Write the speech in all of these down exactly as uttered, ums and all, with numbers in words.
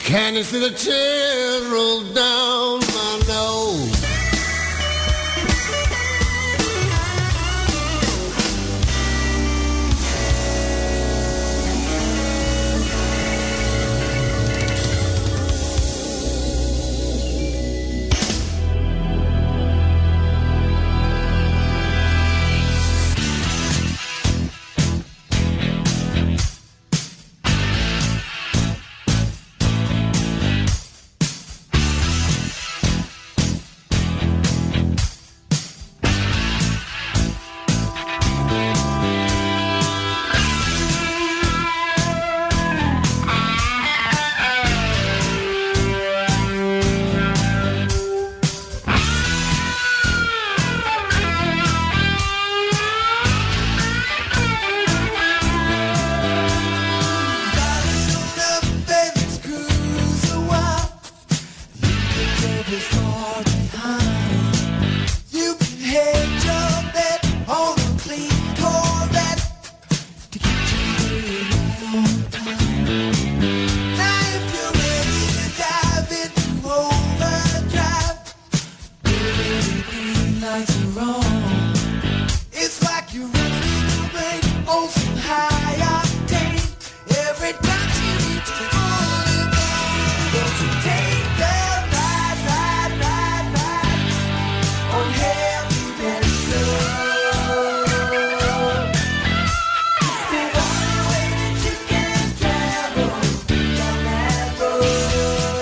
Can you see the tears roll down my nose?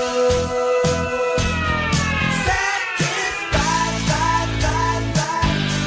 Satisfied, fied, fied, fied.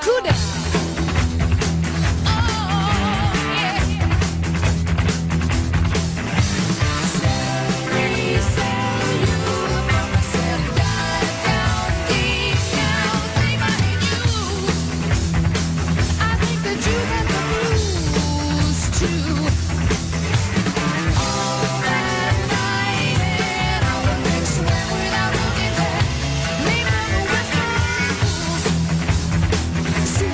See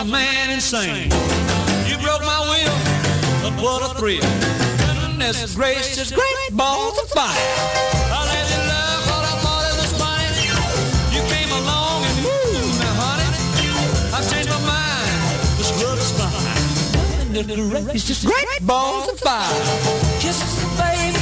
a man insane. You broke my will, but what a thrill. Goodness gracious, great balls of fire. I let you love what I thought it was funny. You came along and moved me, honey. I changed my mind, this love is fine. Goodness gracious, great balls of fire. Kisses, baby.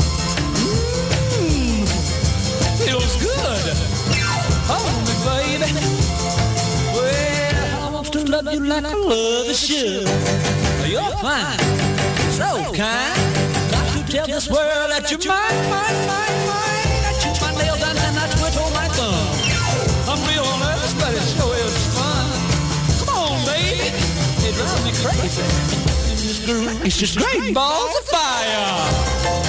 Mmm, feels good. Hold me, baby. Well, I want to love you like I love you should. You're fine, so kind. Got to tell this world that you're mine, mine, mine, mine. I chew my nails down and I twiddle my thumb. I'm real nervous, but it sure is fun. Come on, baby, it drives me crazy. It's just great balls of fire.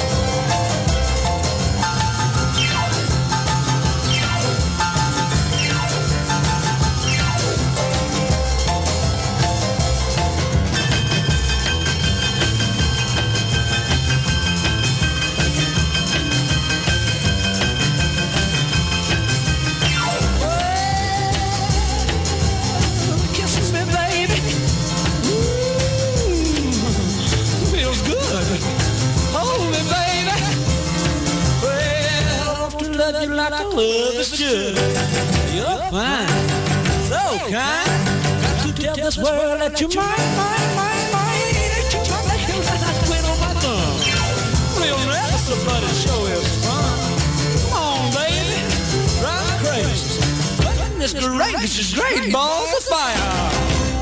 You like I love is good. You're fine, so kind. Got to tell this world that you're mine, mine, mine, mine. Ain't you trying to hear that I quit on my thumb? Real nervous, but it sure is fun. Come on, baby, drive me crazy. Goodness gracious, great balls of fire.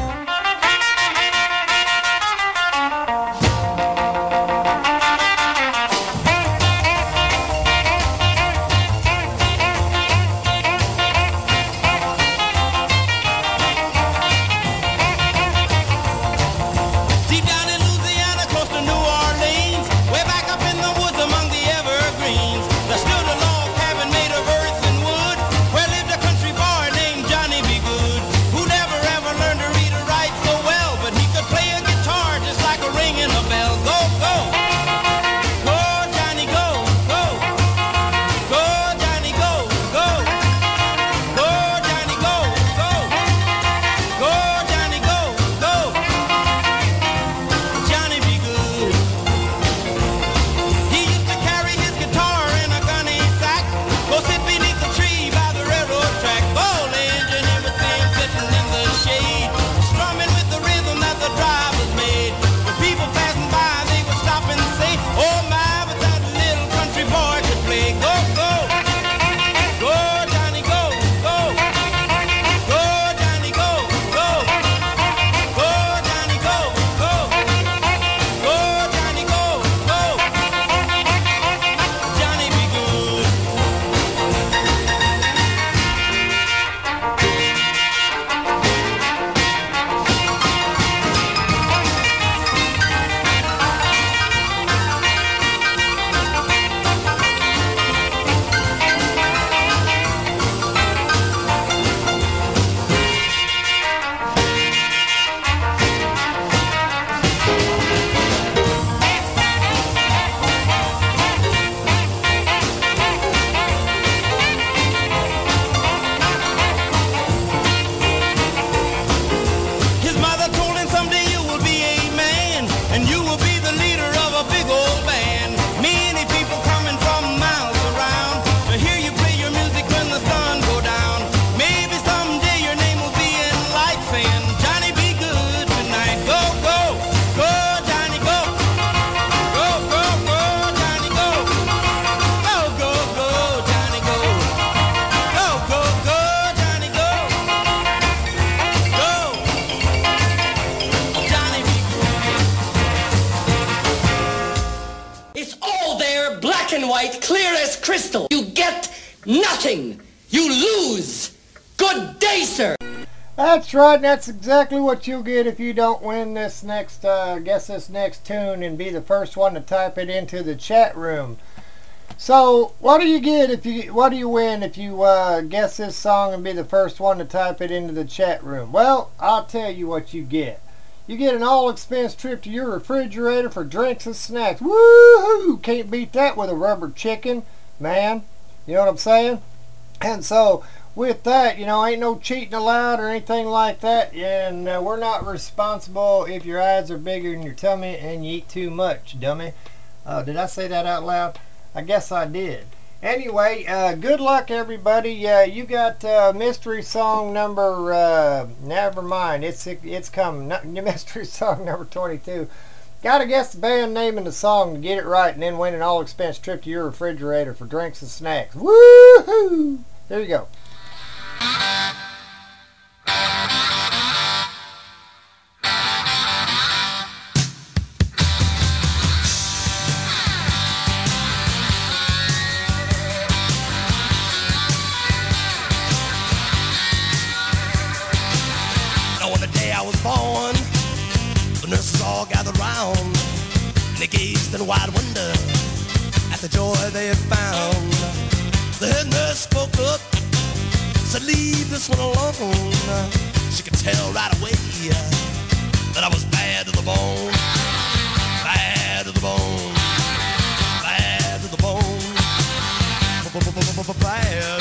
Crystal. You get nothing. You lose. Good day, sir. That's right. That's exactly what you'll get if you don't win this next, uh, guess this next tune and be the first one to type it into the chat room. So, what do you get if you, what do you win if you uh, guess this song and be the first one to type it into the chat room? Well, I'll tell you what you get. You get an all-expense trip to your refrigerator for drinks and snacks. Woohoo! Can't beat that with a rubber chicken, man. You know what I'm saying? And so, with that, you know, ain't no cheating allowed or anything like that, and uh, we're not responsible if your eyes are bigger than your tummy and you eat too much, dummy. Uh, did I say that out loud? I guess I did. Anyway, uh, good luck, everybody. Uh, you got uh, mystery song number, uh, never mind, it's it's coming. Mystery song number twenty-two. Gotta guess the band name and the song to get it right, and then win an all-expense trip to your refrigerator for drinks and snacks. Woohoo! There you go. Now on the day I was born, the nurses all gathered round, and they gazed in wide wonder at the joy they had found. The head nurse spoke up, said, leave this one alone. She could tell right away that I was bad to the bone, bad to the bone, bad to the bone, bad, bad,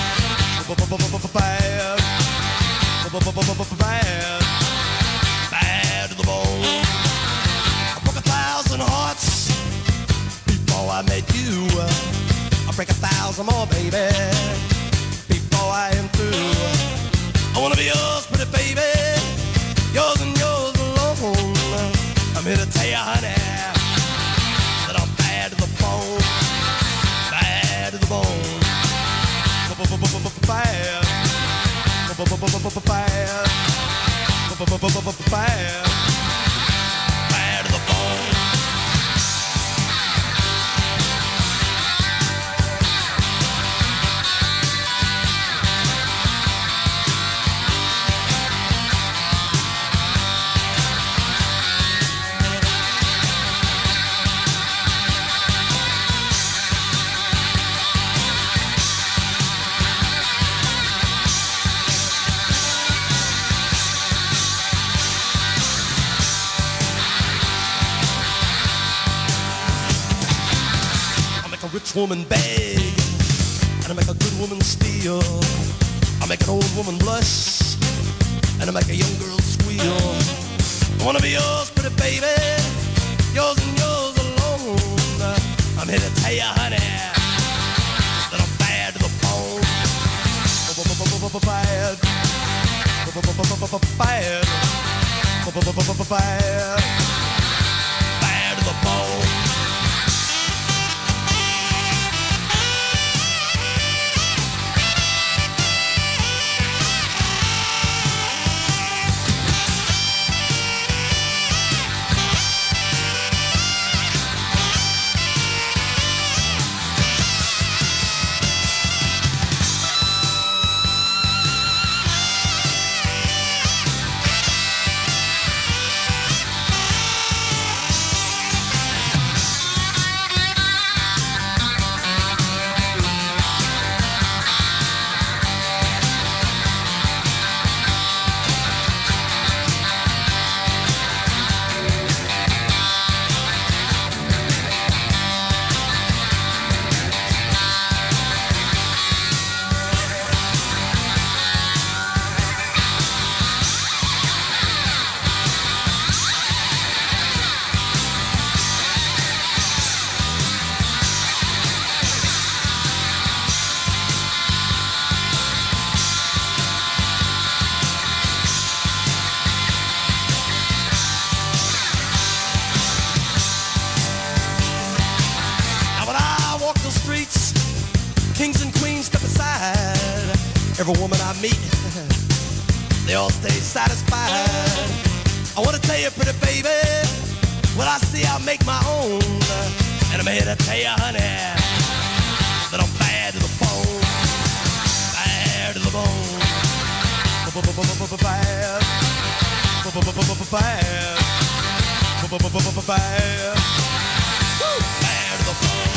bad, bad to the bone. I broke a thousand hearts before I met you. I'll break a thousand more, baby, before I am through. I wanna be yours, pretty baby, yours and yours alone. I'm here to tell you, honey, that I'm bad to the bone, bad to the bone, bad, bad, bad, bad to the bone. Rich woman beg, and I make a good woman steal. I make an old woman blush, and I make a young girl squeal. I wanna be yours, pretty baby, yours and yours alone. I'm here to tell you, honey, that I'm bad to the bone, bad, bad, bad, bad to the bone. Kings and queens step aside. Every woman I meet, they all stay satisfied. I wanna tell you, pretty baby, what I see I'll make my own. And I'm here to tell you, honey, that I'm bad to the bone, bad to the bone, bad, bad, bad, bad to the bone.